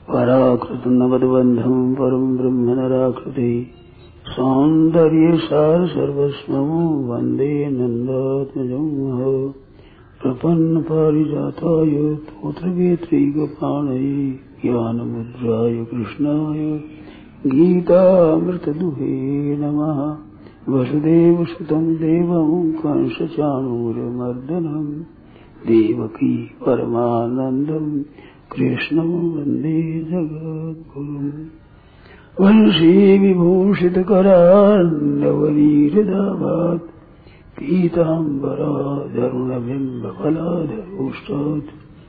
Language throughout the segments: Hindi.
पराकृत नवद्बंधम परम ब्रह्म नराकृति सौंदर्य सार सर्वस्वं वंदे नंदात्मजं प्रपन्न पारिजाताय तोत्रवेत्रैकपाणये ज्ञानमुद्राय कृष्णाय गीतामृतदुहे नमः। वसुदेवसुतं देवं कंसचाणूरमर्दनं देवकी परमानन्दं कृष्णं वन्दे जगद्गुरुम्। वंशी विभूषितकरान्नवनीरदाभात् पीताम्बराधरुणबिम्बफलाधरोष्टात्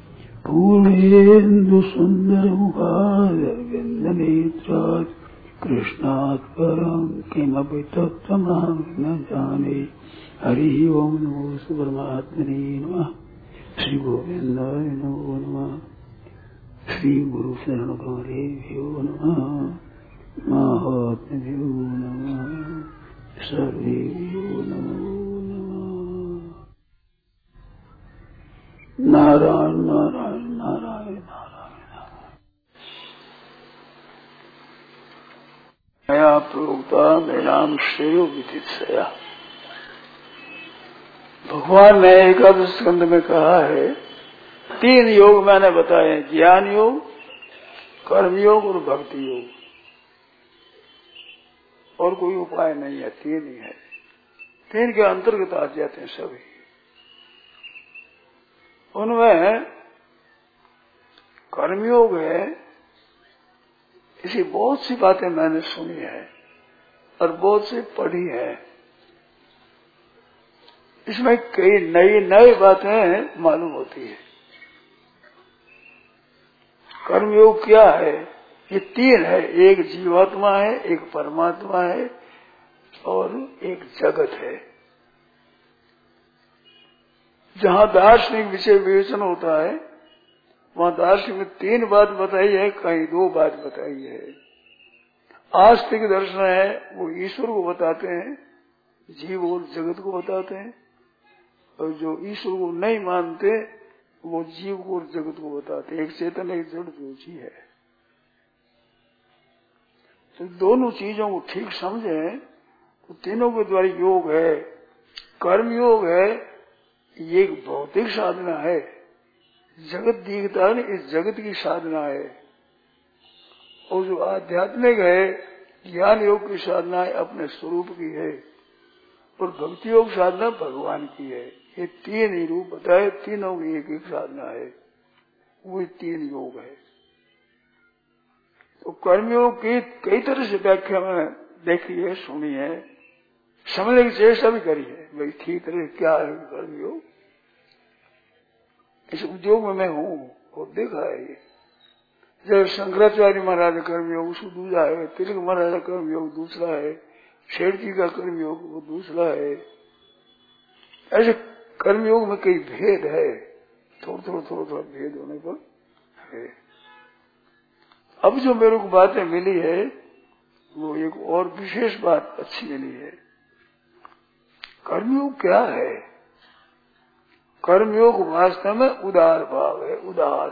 पूर्णेन्दुसुन्दरमुखादरविन्दनेत्रात् कृष्णात् परं किमपि तत्त्वमहं न जाने। हरिः ओं नमो परमात्मने नमः। श्री गोविन्दाय नमो नमः। श्री गुरु शरण गौरेभ्यो नमः। महात्म्यो नमः। सर्वेभ्यो नमो नमः। नारायण नारायण नारायण नारायण। मया प्रोक्ता नैनाम श्रेयो विदित्सया। भगवान ने एकादश स्कंद में कहा है 3 योग मैंने बताए, ज्ञान योग, कर्म योग और भक्ति योग। और कोई उपाय नहीं है, 3 ही है। 3 के अंतर्गत आ जाते हैं सभी। उनमें कर्मयोग है, इसी बहुत सी बातें मैंने सुनी है और बहुत सी पढ़ी है। इसमें कई नई बातें मालूम होती है। कर्मयोग क्या है? ये 3 है, एक जीवात्मा है, एक परमात्मा है और एक जगत है। जहां दार्शनिक विषय विवेचन होता है वहां दार्शनिक में 3 बात बताई है, कहीं 2 बात बताई है। आस्तिक दर्शन है, वो ईश्वर को बताते हैं, जीव और जगत को बताते हैं। और जो ईश्वर को नहीं मानते वो जीव को और जगत को बताते हैं। एक चेतन एक जड़ ज्योति है। तो दोनों चीजों को ठीक समझें तो तीनों के द्वारा योग है। कर्म योग है, ये एक भौतिक साधना है। जगत दिखता है, इस जगत की साधना है। और जो आध्यात्मिक है, ज्ञान योग की साधना है, अपने स्वरूप की है। और भक्ति योग साधना भगवान की है। ये 3 ही रूप बताए, तीनों की एक एक साधना है। वही 3 योग है। तो कर्मयोग की कई तरह से व्याख्या में देखी है, सुनी है, समझने की चेष्टा भी करी है। भाई ठीक तरह क्या है कर्मयोग। इस उद्योग में मैं हूँ और देखा है ये। जब शंकराचार्य महाराज कर्मयोग उसको दूसरा है, तिलक महाराज का कर्मयोग दूसरा है, शेठ जी का कर्मयोग वो दूसरा है। ऐसे कर्मयोग में कई भेद है, थोड़ा भेद होने पर है। अब जो मेरे को बातें मिली है वो एक और विशेष बात अच्छी मिली है। कर्मयोग क्या है? कर्मयोग वास्तव में उदार भाव है। उदार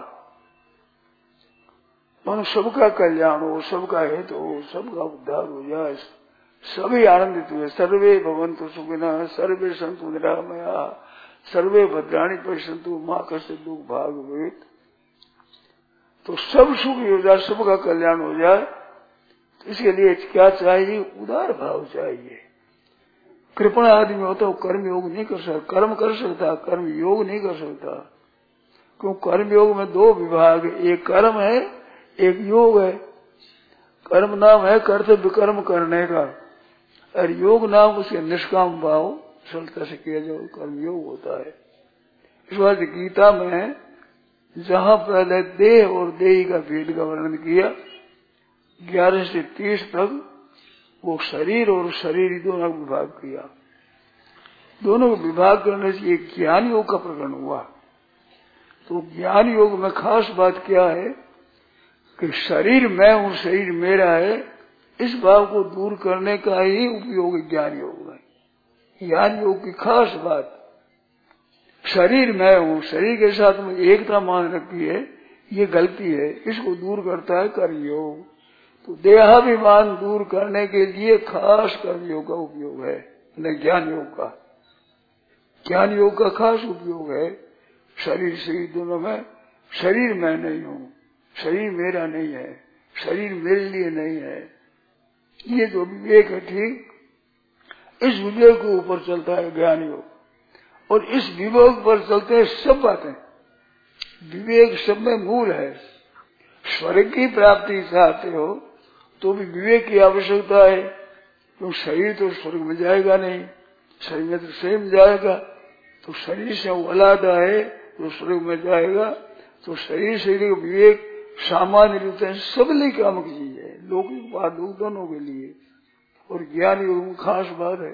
मानो सबका कल्याण हो, सबका हित हो, सबका उद्धार हो जाए, सभी आनंदित हुए। सर्वे भवन्तु सुखिनः, सर्वे सन्तु निरामयाः, सर्वे भद्राणि पश्यन्तु मा कश्चित् दुःख भाग् भवेत्। तो सब सुख हो जाए, सबका कल्याण हो जाए, तो इसके लिए क्या चाहिए? उदार भाव चाहिए। कृपण आदमी होता है, कर्म योग नहीं कर सकता। कर्म कर सकता, कर्म योग नहीं कर सकता। क्यों? कर्म योग में 2 विभाग, एक कर्म है, एक योग है। कर्म नाम है कर्तव्य कर्म करने का, और योग नाम उसके निष्काम भाव सरलता से किया जाए, कर्म योग होता है। इस बात गीता में जहां पहले देह और देही का भेद का वर्णन किया 11 से 30 तक, वो शरीर और शरीर दोनों का विभाग किया। दोनों को विभाग करने से एक ज्ञान योग का प्रकरण हुआ। तो ज्ञान योग में खास बात क्या है कि शरीर मैं हूं, शरीर मेरा है, इस भाव को दूर करने का ही उपयोग ज्ञान योग है। ज्ञान योग की खास बात, शरीर मैं हूं, शरीर के साथ में एकता मान रखी है, ये गलती है, इसको दूर करता है कर्मयोग। तो देहाभिमान दूर करने के लिए खास कर्मयोग का उपयोग है, न ज्ञान योग का। ज्ञान योग का खास उपयोग है शरीर से दोनों में। शरीर मैं नहीं हूँ, शरीर मेरा नहीं है, शरीर मेरे लिए नहीं है, ये जो विवेक है ठीक, इस विवेक के ऊपर चलता है ज्ञान योग। और इस विवेक पर चलते हैं सब बातें। विवेक सब में मूल है। स्वर्ग की प्राप्ति चाहते हो तो भी विवेक की आवश्यकता है, क्योंकि शरीर तो स्वर्ग में जाएगा नहीं, शरीर में तो स्वयं जाएगा। तो शरीर से वो अलग है तो स्वर्ग में जाएगा। तो शरीर का विवेक सामान्य रूप से सब लिए काम की चीज है, लौकिक बात दोनों के लिए। और ज्ञान योग में खास बात है।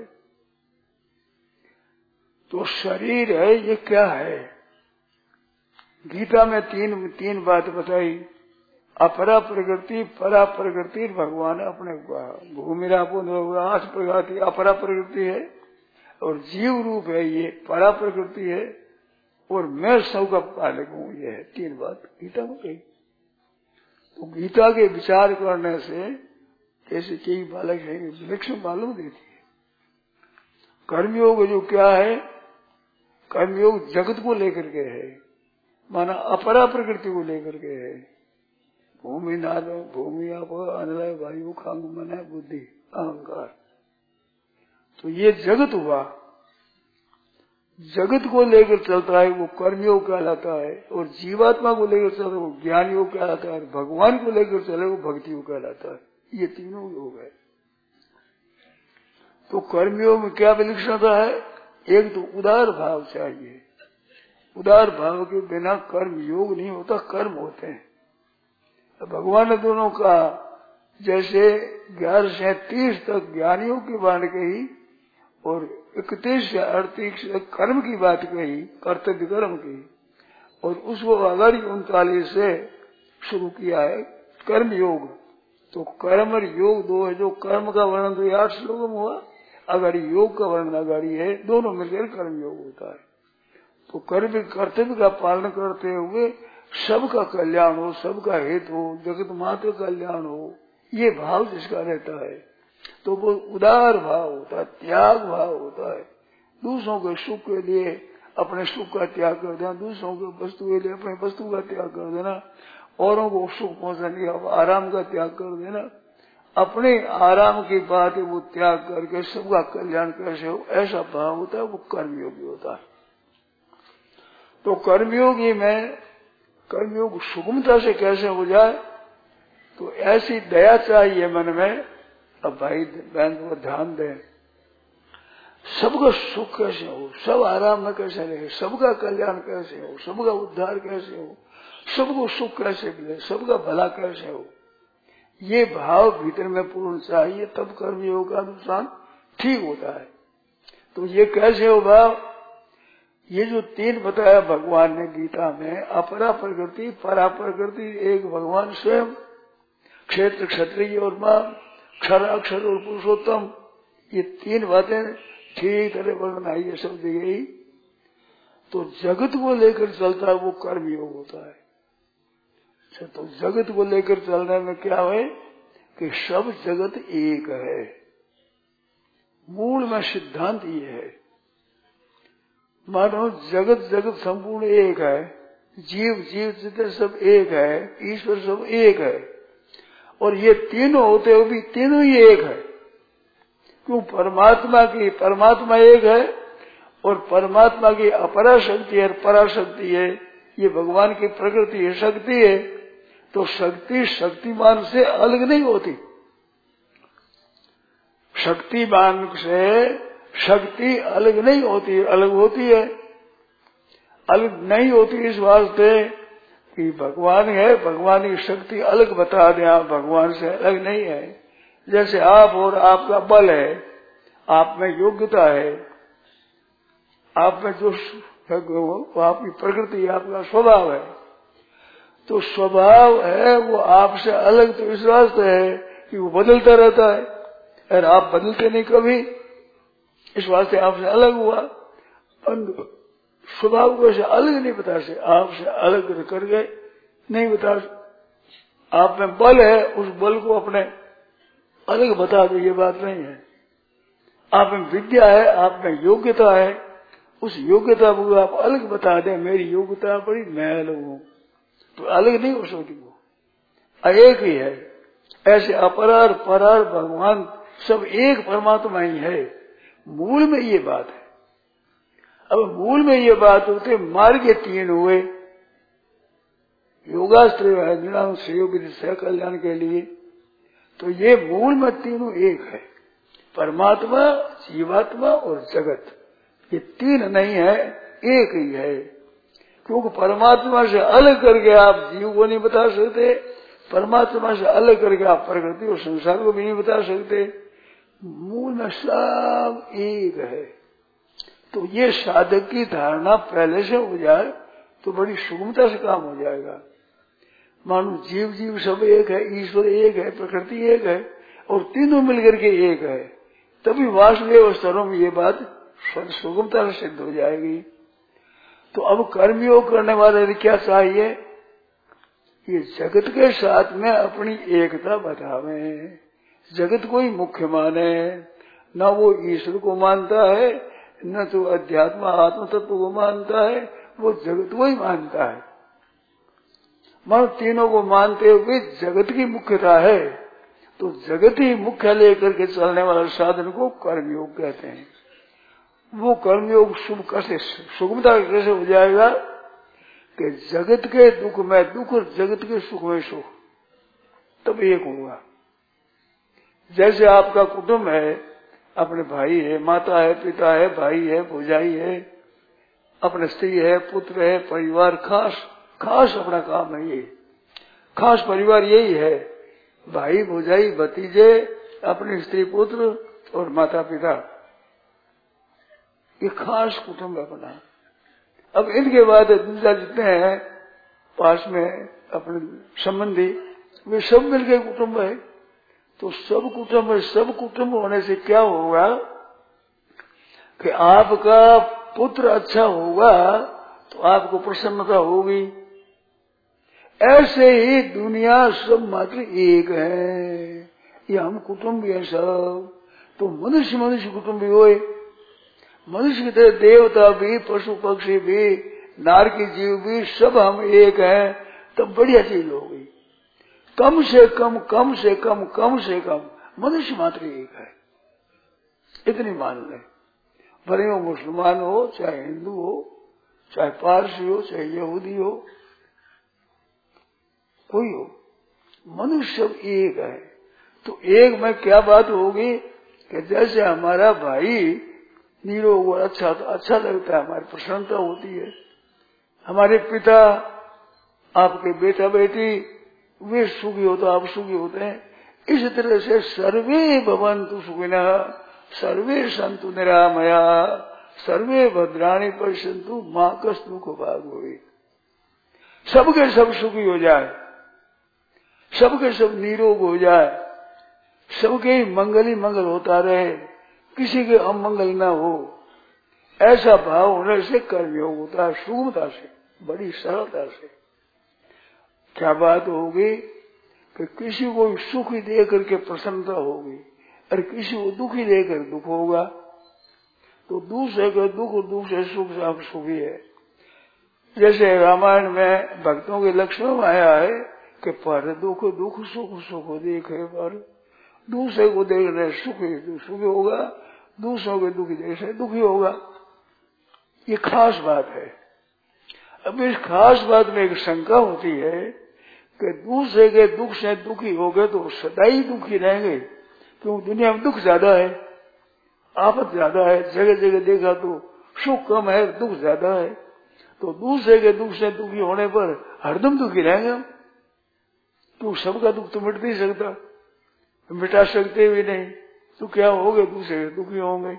तो शरीर है ये क्या है? गीता में तीन बात बताई। अपरा प्रकृति, परा प्रकृति, भगवान अपने भूमिरापो 8 प्रकार की अपरा प्रकृति है, और जीव रूप है ये परा प्रकृति है, और मैं सबका पालक हूँ, ये है 3 बात गीता में कही। तो गीता के विचार करने से कैसे कई बालक है विलक्षण मालूम देती है। कर्मयोग जो क्या है? कर्मयोग जगत को लेकर के है, माना अपरा प्रकृति को लेकर के है। भूमि नाद, भूमि आप अनलय वायु खांग मन है बुद्धि अहंकार। तो ये जगत हुआ, जगत को लेकर चलता है वो कर्मयोग कहलाता है, और जीवात्मा को लेकर चलता है वो ज्ञान योग कहलाता है, भगवान को लेकर चले वो भक्ति योग कहलाता है। ये तीनों योग है। तो कर्मयोग में क्या विलक्षणता है? एक तो उदार भाव चाहिए। उदार भाव के बिना कर्म योग नहीं होता, कर्म होते हैं। तो भगवान ने दोनों का जैसे 11 से 30 तक ज्ञानियों की बात कही, और 31 से 38 कर्म की बात कही, कर्तव्य कर्म की, और उसको अगर 39 से शुरू किया है कर्म योग। तो कर्म और योग 2 है। जो कर्म का वर्णन तो 8 श्लोकों में हुआ, अगर योग का वर्णन अगाड़ी है, दोनों मिलकर कर्म योग होता है। तो कर्म कर्तव्य का पालन करते हुए सबका कल्याण हो, सबका हित हो, जगत मात्र कल्याण हो, ये भाव जिसका रहता है तो वो उदार भाव होता है, त्याग भाव होता है। दूसरों के सुख के लिए अपने सुख का त्याग कर देना, दूसरों के वस्तु के लिए अपने वस्तु का त्याग कर देना, औरों को सुख पहुंचाने के आराम का त्याग कर देना। अपने आराम की बात है वो त्याग करके सबका कल्याण कैसे हो, ऐसा भाव होता है, वो कर्मयोगी होता है। तो कर्मयोगी में कर्मयोग सुगमता से कैसे हो जाए? तो ऐसी दया चाहिए मन में। अब भाई बहन को ध्यान दें, सबका सुख कैसे हो, सब आराम में कैसे रहे, सबका कल्याण कैसे हो, सबका उद्धार कैसे हो, सबको सुख कैसे मिले, सबका भला कैसे हो, ये भाव भीतर में पूर्ण चाहिए, तब कर्मयोग का अनुष्ठान ठीक होता है। तो ये कैसे हो भाव? ये जो 3 बताया भगवान ने गीता में, अपरा प्रकृति, परा प्रकृति, एक भगवान स्वयं, क्षेत्र क्षत्रिय और मां, क्षर अक्षर और पुरुषोत्तम, ये 3 बातें ठीक तरह वर्णन आई है सब दी गई। तो जगत को लेकर चलता है वो कर्मयोग होता है। तो जगत को लेकर चलने में क्या है कि सब जगत एक है। मूल में सिद्धांत ये है, मानो जगत जगत संपूर्ण एक है, जीव जीव जितने सब एक है, ईश्वर सब एक है, और ये तीनों होते हुए भी तीनों ही एक है। क्यों? परमात्मा एक है, और परमात्मा की अपरा शक्ति है, पराशक्ति है, ये भगवान की प्रकृति है, शक्ति है। तो शक्ति शक्तिमान से अलग नहीं होती। शक्तिमान से शक्ति अलग नहीं होती, अलग होती है। अलग नहीं होती इस वास्ते कि भगवान है, भगवान की शक्ति अलग बता दें, आप भगवान से अलग नहीं है। जैसे आप और आपका बल है, आप में योग्यता है, आप में जो वो आपकी प्रकृति, आपका स्वभाव है। तो स्वभाव है वो आपसे अलग तो इस वास्ते है कि वो बदलता रहता है, और आप बदलते नहीं कभी, इस वास्ते आपसे अलग हुआ। स्वभाव को ऐसे अलग नहीं बता से, आपसे अलग करके नहीं बता। आप में बल है, उस बल को अपने अलग बता दो, ये बात नहीं है। आप में विद्या है, आप में योग्यता है, उस योग्यता को आप अलग बता दें, मेरी योग्यता बड़ी मैल हूं, तो अलग नहीं हो सकती। वो एक ही है। ऐसे अपरार परार भगवान सब एक परमात्मा ही है। मूल में ये बात है। अब मूल में ये बात होते मार्ग के तीन हुए, योगास्त्र है कल्याण के लिए, तो ये मूल में तीनों एक है, परमात्मा, जीवात्मा और जगत। ये तीन नहीं है, एक ही है। क्योंकि परमात्मा से अलग करके आप जीव को नहीं बता सकते, परमात्मा से अलग करके आप प्रकृति और संसार को भी नहीं बता सकते। मूल में सब एक है। तो ये साधक की धारणा पहले से हो जाए तो बड़ी सुगमता से काम हो जाएगा। मानो जीव जीव सब एक है, ईश्वर एक है, प्रकृति एक है और तीनों मिलकर के एक है, तभी वासुदेव स्तरों में ये बात सुगमता से सिद्ध हो जाएगी। तो अब कर्मयोग करने वाले क्या चाहिए? ये जगत के साथ में अपनी एकता बतावे। जगत को ही मुख्य माने, न वो ईश्वर को मानता है, न तो अध्यात्म आत्म तत्व को मानता है, वो जगत को ही मानता है। मन तीनों को मानते हुए जगत की मुख्यता है, तो जगत ही मुख्य लेकर के चलने वाला साधन को कर्मयोग कहते हैं। वो कर्मयोग शुभ कैसे, सुगमता कैसे हो जाएगा कि जगत के दुख में दुख और जगत के सुख में सुख, तब एक होगा। जैसे आपका कुटुंब है, अपने भाई है, माता है, पिता है, भाई है, भौजाई है, अपने स्त्री है, पुत्र है, परिवार, खास अपना काम है। ये खास परिवार यही है, भाई भौजाई भतीजे, अपने स्त्री पुत्र और माता पिता, ये खास कुटुंब अपना। अब इनके बाद दूसरा जितने हैं पास में अपने संबंधी, वे सब मिलकर कुटुंब है। तो सब कुटुंब होने से क्या होगा कि आपका पुत्र अच्छा होगा तो आपको प्रसन्नता होगी। ऐसे ही दुनिया सब मात्र एक है, ये हम कुटुंब है सब। तो मनुष्य कुटुंब भी होए, मनुष्य की तरह देवता भी, पशु पक्षी भी, नार की जीव भी, सब हम एक हैं, तब बढ़िया चीज हो गई। कम से कम मनुष्य मात्र एक है, इतनी मान ले। भले वो मुसलमान हो, चाहे हिंदू हो, चाहे पारसी हो, चाहे यहूदी हो, कोई हो, मनुष्य सब एक है। तो एक में क्या बात होगी कि जैसे हमारा भाई निरोग और अच्छा तो अच्छा लगता है, हमारी प्रसन्नता होती है। हमारे पिता, आपके बेटा बेटी, वे सुखी हो तो आप सुखी होते हैं। इस तरह से सर्वे भवन्तु सुखिनः, सर्वे सन्तु निरामया, सर्वे भद्राणि पश्यन्तु मा कश्चित् दुःखभाग् भवेत्। सबके सब सुखी हो जाए, सबके सब निरोग हो जाए, सबके ही मंगल होता रहे, किसी के अमंगल न हो, ऐसा भाव होने से कर्मयोग होता है, सुगमता से, बड़ी सरलता से। क्या बात होगी कि किसी को सुखी दे करके प्रसन्नता होगी और किसी को दुखी देकर दुख होगा। तो दूसरे के दुख और दूसरे सुख से आप सुखी है। जैसे रामायण में भक्तों के लक्षण में आया है कि पर दुख दुख सुख देखे, पर दूसरे को देखने सुखी होगा, दूसरों के दुखी देखने दुखी होगा। ये खास बात है। अब इस खास बात में एक शंका होती है कि दूसरे के दुख से दुखी हो गए तो सदा ही दुखी रहेंगे, क्योंकि दुनिया में दुख ज्यादा है, आफत ज्यादा है, जगह जगह देखा तो सुख कम है, दुख ज्यादा है। तो दूसरे के दुख से दुखी होने पर हरदम दुखी रहेंगे हम। तो सबका दुख तो मिट नहीं सकता, मिटा सकते भी नहीं, तो क्या होंगे, दूसरे के दुखी होंगे।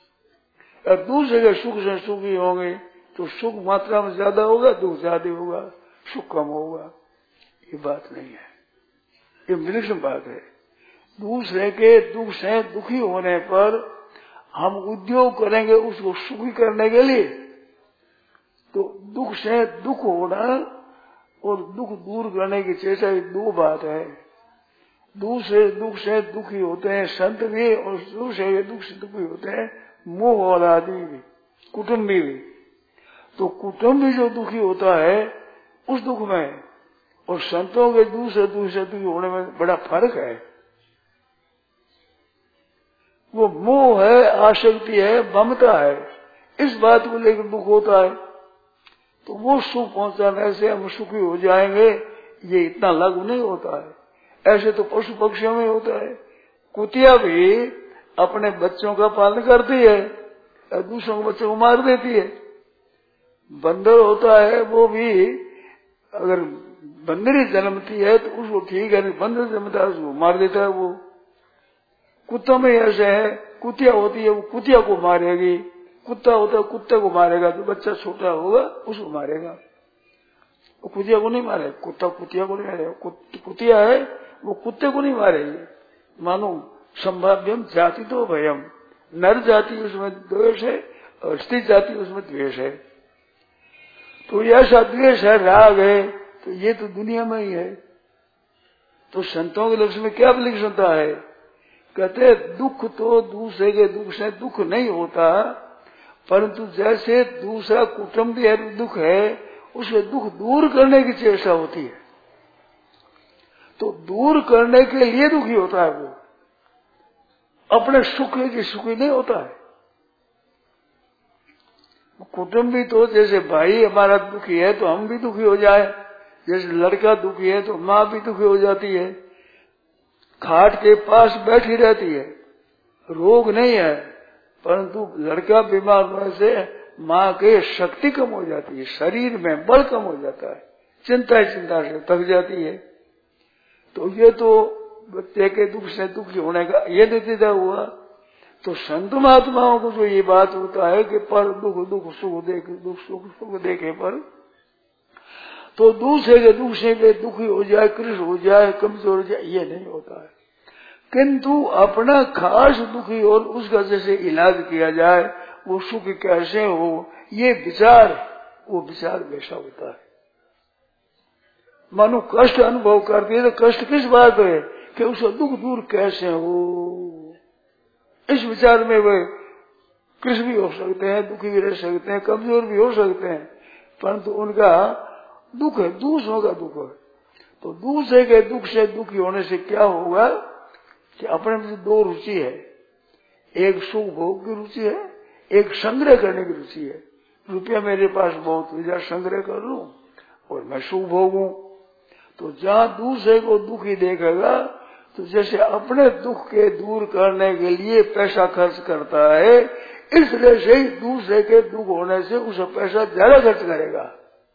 और दूसरे के सुख से सुखी होंगे तो सुख मात्रा में ज्यादा होगा, दुख ज्यादा होगा, सुख कम होगा। ये बात नहीं है, ये विलक्षण बात है। दूसरे के दुख से दुखी होने पर हम उद्योग करेंगे उसको सुखी करने के लिए, तो दुख से दुख होना और दुख दूर करने की चेष्टा, दो बात है। दूसरे दुख से दुखी होते हैं संत भी, और दूसरे दुख से दुखी होते हैं मोह वाला आदमी भी, कुटुंबी भी। तो कुटुंबी जो दुखी होता है उस दुख में और संतों के दूसरे दुखी होने में बड़ा फर्क है। वो मोह है, आसक्ति है, ममता है, इस बात को लेकर दुख होता है। तो वो सुख पहुंचाने से हम सुखी हो जाएंगे, ये इतना लागू नहीं होता है। ऐसे तो पशु पक्षियों में होता है। कुतिया भी अपने बच्चों का पालन करती है और दूसरों के बच्चों को मार देती है। बंदर होता है, वो भी अगर बंदरी जन्मती है तो उसको ठीक है, बंदर जन्मता है उसको मार देता है। वो कुत्तों में ऐसे है, कुतिया होती है वो कुतिया को मारेगी, कुत्ता होता है कुत्ते को मारेगा, जो बच्चा छोटा होगा उसको मारेगा। वो कुतिया को नहीं मारेगा, कुत्ता कुतिया को नहीं मारेगा। कुतिया है वो कुत्ते को नहीं मारेगी। मानो संभाव्यम जाति तो भयम, नर जाति उसमें द्वेष है और स्त्री जाति उसमें द्वेष है। तो ऐसा द्वेष है, राग है, तो ये तो दुनिया में ही है। तो संतों के लक्ष्य में क्या विलक्षणता है? कहते दुख तो दूसरे के दुख से दुख नहीं होता, परंतु जैसे दूसरा कुटुंबी है दुख है, उसे दुख दूर करने की चेष्टा होती है। तो दूर करने के लिए दुखी होता है वो, अपने सुख की सुखी नहीं होता है। कुटुंबी तो जैसे भाई हमारा दुखी है तो हम भी दुखी हो जाए, जैसे लड़का दुखी है तो माँ भी दुखी हो जाती है। खाट के पास बैठी रहती है, रोग नहीं है, परंतु लड़का बीमार होने से माँ के शक्ति कम हो जाती है, शरीर में बल कम हो जाता है, चिंता से थक जाती है। तो ये तो बच्चे के दुख से दुखी होने का ये नतीजा हुआ। तो संत महात्माओं को जो ये बात होता है कि पर दुख दुख सुख देखे, दुख सुख सुख देखे पर, तो दूसरे के दुख से वे दुखी हो जाए, कृष हो जाए, कमजोर हो जाए, ये नहीं होता है। किंतु अपना खास दुखी और उसका जैसे इलाज किया जाए, वो सुख कैसे हो, ये विचार, वो विचार वैसा होता है। मानो कष्ट अनुभव करती है तो कष्ट किस बात है कि उसका दुख दूर कैसे हो, इस विचार में वे कृष्ण भी हो सकते हैं, दुखी भी रह सकते हैं, कमजोर भी हो सकते हैं, परंतु उनका दुख है, दूसरों का दुख है। तो दूसरे के दुख से दुखी होने से क्या होगा कि अपने में दो रुचि है, एक सुख भोग की रुचि है, एक संग्रह करने की रुचि है। रुपया मेरे पास बहुत विचार संग्रह कर लूं और मैं सुख भोगूं। तो जहां दूसरे को दुखी देखेगा तो जैसे अपने दुख के दूर करने के लिए पैसा खर्च करता है, इसलिए से ही दूसरे के दुख होने से उसे पैसा ज्यादा खर्च करेगा।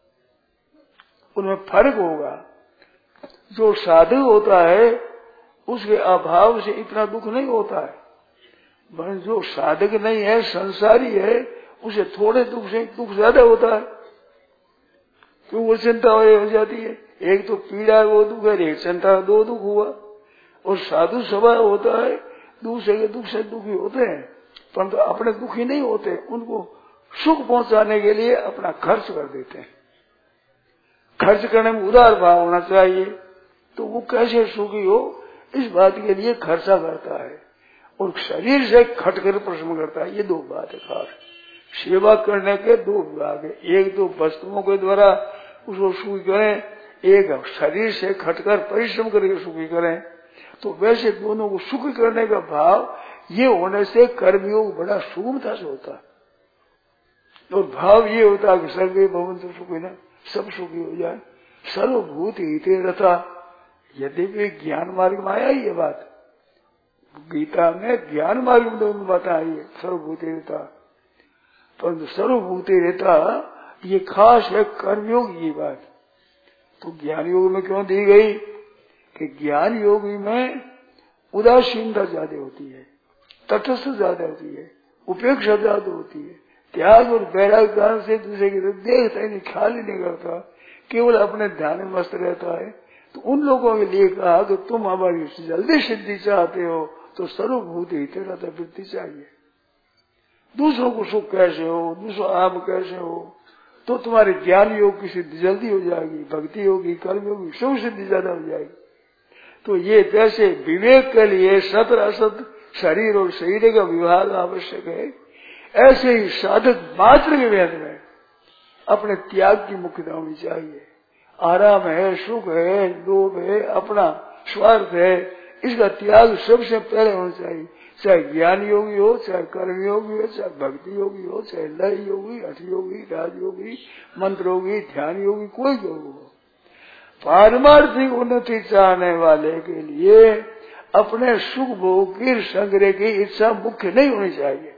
उनमें फर्क होगा। जो साधु होता है उसके अभाव से इतना दुख नहीं होता है, पर जो साधक नहीं है, संसारी है, उसे थोड़े दुख से दुख ज्यादा होता है, क्यों वो चिंता हो जाती है। एक तो पीड़ा वो दुख है, एक चिंता, दो दुख हुआ। और साधु स्वभाव होता है, दूसरे के दुख से दुखी होते हैं, परंतु अपने दुखी नहीं होते, उनको सुख पहुंचाने के लिए अपना खर्च कर देते हैं। खर्च करने में उदार भाव होना चाहिए। तो वो कैसे सुखी हो, इस बात के लिए खर्चा करता है और शरीर से खटकर परिश्रम करता है। ये दो बात है खास। सेवा करने के दो विभाग है, एक तो वस्तुओं के द्वारा उसको सुखी करें, एक शरीर से खटकर परिश्रम करके सुखी करें। तो वैसे दोनों को सुखी करने का भाव ये होने से कर्मयोग बड़ा सुगमता से होता है। और भाव ये होता है कि सर्वे भवन्तु सुखिनः, सब सुखी हो जाए। सर्वभूत हिते रथा, यद्यपि ज्ञान मार्ग में आया ये बात, गीता में ज्ञान मार्ग में दोनों बात आई है, सर्वभूते रहता, परंतु सर्वभूते रहता ये खास है कर्मयोग की बात। तो ज्ञान योग में क्यों दी गई कि ज्ञान योग में उदासीनता ज्यादा होती है, तटस्थ ज्यादा होती है, उपेक्षा ज्यादा होती है, त्याग और वैराग्य कारण से दूसरे की तरफ देखता ही नहीं, ख्याल ही नहीं करता, केवल अपने ध्यान में मस्त रहता है। तो उन लोगों के लिए कहा कि तुम हमारी जल्दी सिद्धि चाहते हो तो सर्वभूत हिते रथा वृत्ति चाहिए। दूसरों को सुख कैसे हो, दूसरों आप कैसे हो, तो तुम्हारे ज्ञान योग की सिद्धि जल्दी हो जाएगी, भक्ति होगी, कर्म होगी, सब सिद्धि ज्यादा हो जाएगी। तो ये जैसे विवेक के लिए सत असत शरीर और शरीर का विभाग आवश्यक है, ऐसे ही साधक मात्र के वेद में अपने त्याग की मुख्यता होनी चाहिए। आराम है, सुख है, लोभ है, अपना स्वार्थ है, इसका त्याग सबसे पहले होना चाहिए। चाहे ज्ञान योगी हो, चाहे कर्म योगी हो, चाहे भक्ति योगी हो, चाहे लय योगी, हठ योगी, राज योगी, मंत्र योगी, ध्यान योगी, कोई योग हो। पारमार्थिक उन्नति चाहने वाले के लिए अपने सुख भोग की संग्रह की इच्छा मुख्य नहीं होनी चाहिए।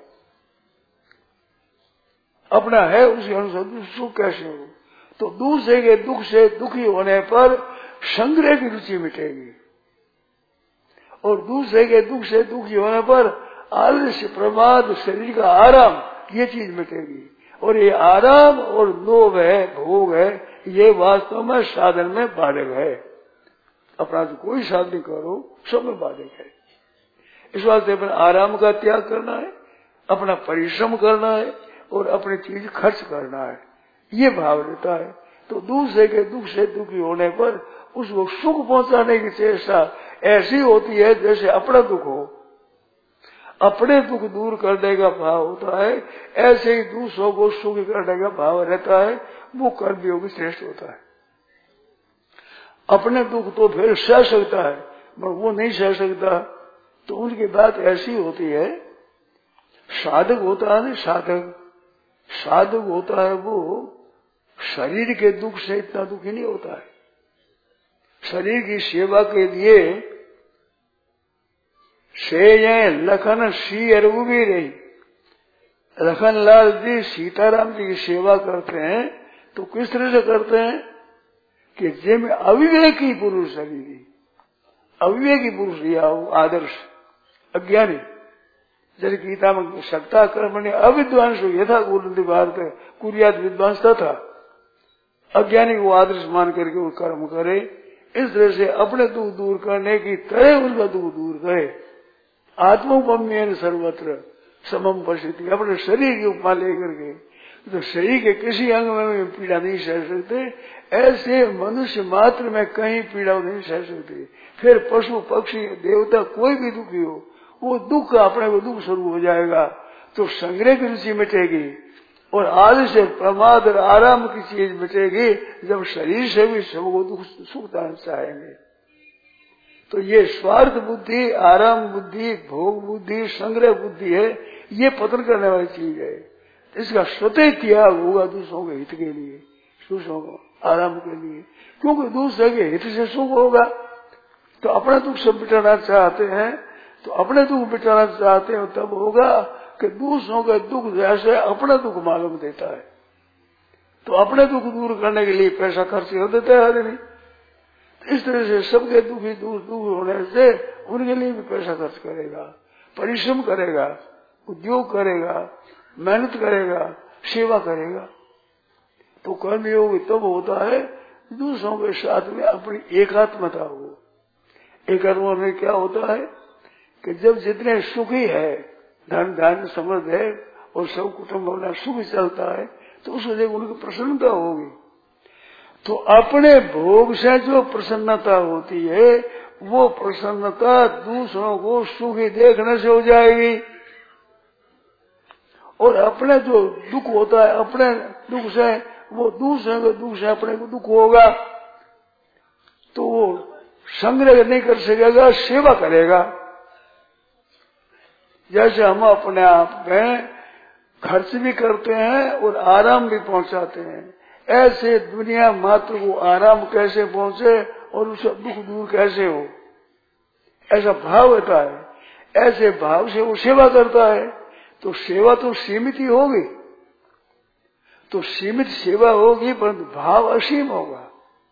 अपना है उसके अनुसार सुख कैसे हो, तो दूसरे के दुख से दुखी होने पर संग्रह की रुचि मिटेगी, और दूसरे के दुख से दुखी होने पर आलस्य, प्रमाद, शरीर का आराम, ये चीज मिटेगी। और ये आराम और लोभ है, भोग है, ये वास्तव में साधन में बाधक है। अपना तो कोई साधन करो, सब में बाधक है। इस वास्ते अपने आराम का त्याग करना है, अपना परिश्रम करना है, और अपनी चीज खर्च करना है, ये भाव रहता है। तो दूसरे के दुख से दुखी होने पर उसको सुख पहुंचाने की चेष्टा ऐसी होती है जैसे अपना दुख हो। अपने दुख दूर करने का भाव होता है, ऐसे ही दूसरों को सुख करने का भाव रहता है, वो कर्मयोग श्रेष्ठ होता है। अपने दुख तो फिर सह सकता है, मगर वो नहीं सह सकता, तो उनकी बात ऐसी होती है। साधक होता है ना, साधक होता है वो शरीर के दुख से इतना दुखी नहीं होता है। शरीर की सेवा के लिए से लखन सी अरबू भी रही, लखनलाल जी सीताराम जी की सेवा करते हैं तो किस तरह से करते हैं कि जिनमें अविवेकी पुरुष शरीर, अविवेकी पुरुष या आदर्श अज्ञानी, जैसे गीता में सत्ता कर्मणि अविद्वांस यथा गुरुति भारत कुरियात विद्वांस था, अज्ञानी को आदर्श मान करके वो कर्म करे। इस तरह से अपने दुख दूर करने की तरह उनका दुख दूर करे। आत्मोपम्येन सर्वत्र समम पश्यति, अपने शरीर की उपमा लेकर के, तो शरीर के किसी अंग में पीड़ा नहीं सह सकते, ऐसे मनुष्य मात्र में कहीं पीड़ा नहीं सह सकते। फिर पशु पक्षी देवता कोई भी दुखी हो, वो दुख अपने को दुख शुरू हो जाएगा, तो संग्रह की रुचि मिटेगी और आलस्य, प्रमाद और आराम की चीज मिटेगी जब शरीर से भी सबको दुख सुख चाहेंगे। तो ये स्वार्थ बुद्धि, आराम बुद्धि, भोग बुद्धि, संग्रह बुद्धि है, ये पतन करने वाली चीज है। इसका स्वतः त्याग होगा दूसरों के हित के लिए, दूसरों को आराम के लिए, क्योंकि दूसरे के हित से सुख होगा। तो अपना दुख सब मिटाना चाहते हैं, तो अपने दुख मिटाना चाहते हैं, तब होगा कि दूसरों का दुख जैसे अपना दुख मालूम देता है, तो अपने दुख दूर करने के लिए पैसा खर्च कर देता है आदमी। इस तरह से सबके दुखी दूर होने से उनके लिए भी पैसा खर्च करेगा, परिश्रम करेगा, उद्योग करेगा, मेहनत करेगा, सेवा करेगा। तो कर्मयोग तब होता है दूसरों के साथ में अपनी एकात्मता हो। एकात्मा में क्या होता है कि जब जितने सुखी है, धन धान्य समृद्ध है और सब कुटुंब अपना सुख चलता है, तो उसको देख उनकी प्रसन्नता होगी। तो अपने भोग से जो प्रसन्नता होती है, वो प्रसन्नता दूसरों को सुखी देखने से हो जाएगी। और अपने जो दुख होता है, अपने दुख से, वो दूसरे के दुख से अपने को दुख होगा, तो वो संग्रह नहीं कर सकेगा, सेवा करेगा। जैसे हम अपने आप में खर्च भी करते हैं और आराम भी पहुंचाते हैं, ऐसे दुनिया मात्र को आराम कैसे पहुंचे और उसका दुख दूर कैसे हो, ऐसा भाव होता है। ऐसे भाव से वो सेवा करता है, तो सेवा तो सीमित ही होगी, तो सीमित सेवा होगी, परंतु भाव असीम होगा।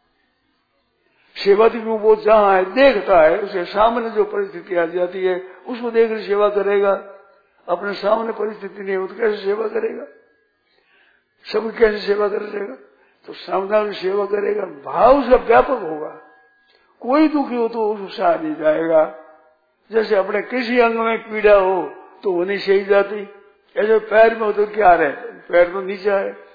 सेवा तो वो जहाँ है देखता है, उसके सामने जो परिस्थिति आ जाती है उसको देखकर सेवा करेगा। अपने सामने परिस्थिति नहीं हो तो कैसे सेवा करेगा, सब कैसे सेवा करेगा, तो सामने सेवा करेगा। भाव से व्यापक होगा, कोई दुखी हो तो उसको सहा नहीं जाएगा। जैसे अपने किसी अंग में पीड़ा हो तो वो नहीं सही जाती, ऐसे पैर में हो तो क्या रहे, पैर तो नीचा है,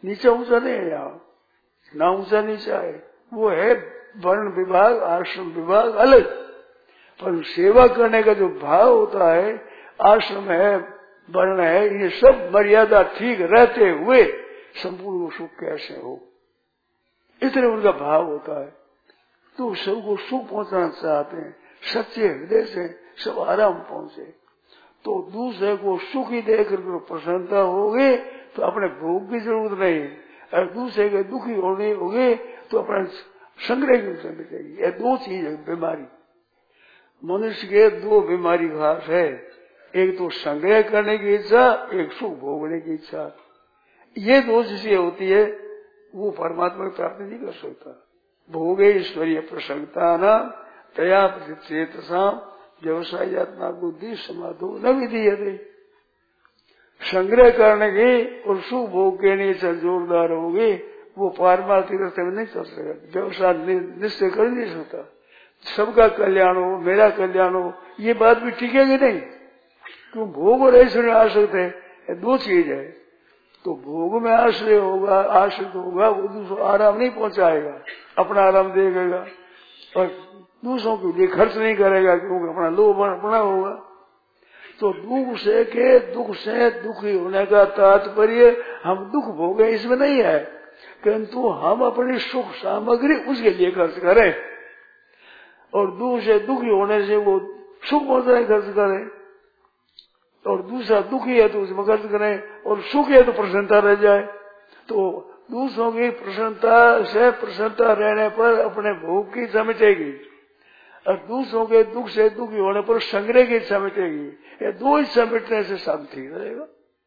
नीचा ऊंचा नहीं है, यहाँ ना ऊंचा नीचा है, वो है वर्ण विभाग आश्रम विभाग अलग, पर सेवा करने का जो भाव होता है, आश्रम है वर्ण है, ये सब मर्यादा ठीक रहते हुए संपूर्ण सुख कैसे हो, इतने उनका भाव होता है। तो सबको सुख पहुंचाना चाहते हैं, सच्चे हृदय से सब आराम पहुंचे। तो दूसरे को सुखी देकर प्रसन्नता होगी तो अपने भोग की जरूरत नहीं, और दूसरे के दुखी होने होगे तो अपना संग्रह की जरूरत मिटेगी। ये दो चीज है बीमारी, मनुष्य के दो बीमारी खास है, एक तो संग्रह करने की इच्छा, एक सुख भोगने की इच्छा। ये दो चीजें होती है, वो परमात्मा की प्राप्ति नहीं कर सकता। भोगे ईश्वरीय प्रसन्नता न तया चेतसा व्यवसायत्मा बुद्धि समाधो न विधीयते। संग्रह करने की और सुख भोग के लिए जोरदार होगी, वो पारमार्थिक रास्ते में नहीं चल सकेगा, व्यवसाय निश्चय कर नहीं सकता। सबका कल्याण हो, मेरा कल्याण हो, ये बात भी टिकेगी नहीं, क्यों भोग और ऐश्वर्य आश्रित है, दो चीज है। तो भोग में आश्रय होगा, आश्रित होगा, वो दूसरों आराम नहीं पहुंचाएगा, अपना आराम देगा और दूसरों के लिए खर्च नहीं करेगा, क्योंकि अपना लोभ अपना होगा। तो दुख से दुखी होने का तात्पर्य हम दुख भोगे इसमें नहीं है, किंतु हम अपनी सुख सामग्री उसके लिए खर्च करें, और दुख से दुखी होने से वो सुख पहुंचाए खर्च करें, और दूसरा दुखी है तो उसमें खर्च करें, और सुख है तो प्रसन्नता रह जाए। तो दूसरों की प्रसन्नता रहने पर अपने भोग की इच्छा मिटेगी, और दूसरों के दुख से दुखी होने पर संग्रह की इच्छा मिटेगी। ये दो इच्छा मिटने से शांति रहेगा।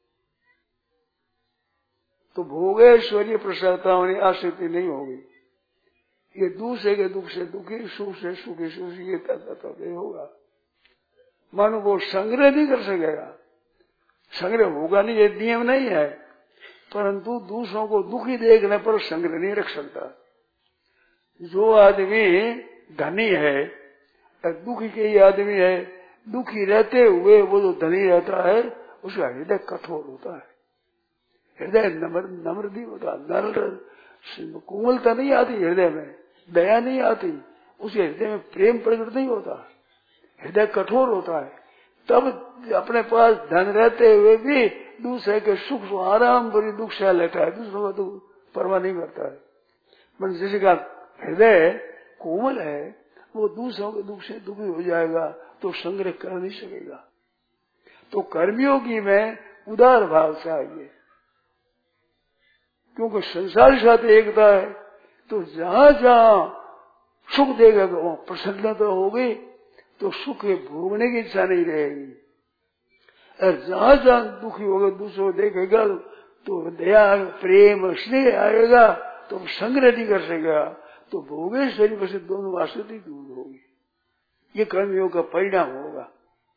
तो भोगेश्वरीय प्रसन्नता होनी आसक्ति नहीं होगी। ये दूसरे के दुख से दुखी, सुख से सुखी, सुखी ये तत्व होगा। मानो वो संग्रह नहीं कर सकेगा, संग्रह होगा नहीं, ये नियम नहीं है, परंतु दूसरों को दुखी देखने पर संग्रह नहीं रख सकता। जो आदमी धनी है, दुखी के ही आदमी है, दुखी रहते हुए वो जो धनी रहता है उसका हृदय कठोर होता है, हृदय नम्र नहीं होता, नम्र कोमलता नहीं आती हृदय में, दया नहीं आती, उसके हृदय में प्रेम प्रकट नहीं होता, हृदय कठोर होता है। तब अपने पास धन रहते हुए भी दूसरे के सुख आराम भरी दुख सह लेता है, दूसरों का दुख परवाह नहीं करता है। मतलब जिसका हृदय कोमल है वो दूसरों के दुख से दुखी हो जाएगा तो संग्रह कर नहीं सकेगा। तो कर्मयोगी में उदार भाव चाहिए, क्योंकि संसार के साथ एकता है। तो जहां जहां सुख देगा वहां प्रसन्नता होगी, तो सुख के भोगने की इच्छा नहीं रहेगी, और जहां जहां दुखी होगा दूसरों को देखेगा तो दया प्रेम स्नेह आएगा, तो संग्रह नहीं कर सकेगा, तो भोगेश्वरी वैसे दोनों आसक्ति दूर होगी। ये कर्मयोग का परिणाम होगा।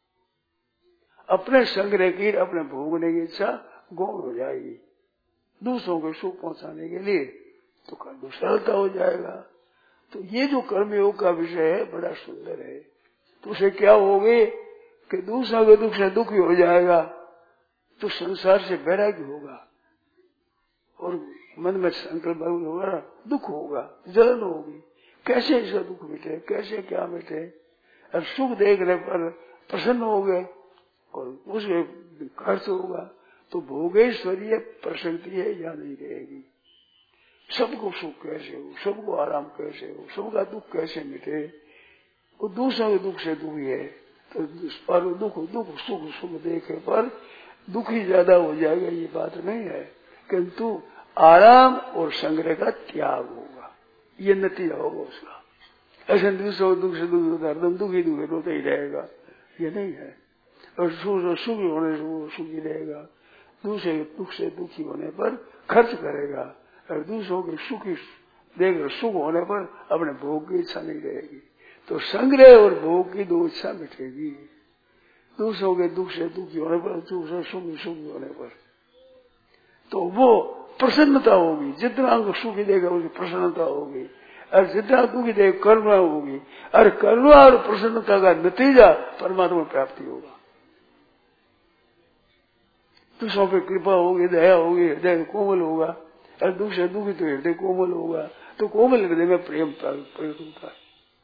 अपने संग्रह की अपने भोगने की इच्छा गौण हो जाएगी, दूसरों को सुख पहुंचाने के लिए तो कर्म सरलता हो जाएगा। तो ये जो कर्मयोग का विषय है बड़ा सुंदर है। तो उसे क्या होगी कि दूसरों के दुख से दुखी हो जाएगा, तो संसार से वैराग्य होगा, और मन में संकल्प होगा, दुख होगा, जलन होगी, कैसे इसका दुख मिटे, कैसे क्या मिटे, और सुख देखने पर प्रसन्न हो गए और उसके खर्च होगा, तो भोगेश्वरीय प्रसन्नति है या नहीं रहेगी। सबको सुख कैसे हो, सबको आराम कैसे हो, सबका दुख कैसे मिटे, वो दूसरों के दुख से दुखी है, तो पर दुख सुख सुख देखे पर दुखी ज्यादा हो जाएगा, ये बात नहीं है, किंतु आराम और संग्रह का त्याग होगा, ये नतीजा होगा उसका। ऐसे दूसरों दुख से दुखी होता है, दुखी रोता ही रहेगा, ये नहीं है। और सुखी होने से वो सुखी रहेगा, दूसरे दुख से दुखी होने पर खर्च करेगा, और दूसरों के सुखी देकर सुख होने पर अपने भोग की इच्छा नहीं रहेगी। तो संग्रह और भोग की दो इच्छा मिटेगी, दूसरों के दुख से दुखी होने पर, दूसरे सुखी होने पर, तो वो प्रसन्नता होगी। जितना हमको सुखी देगा उसकी प्रसन्नता होगी, और जितना दुखी देगा करुणा होगी, और करुणा और प्रसन्नता का नतीजा परमात्मा प्राप्ति होगा। दूसरों पर कृपा होगी, दया होगी, हृदय कोमल होगा, और दुख से दुखी तो हृदय कोमल होगा, तो कोमल हृदय में प्रेम प्रकट होता है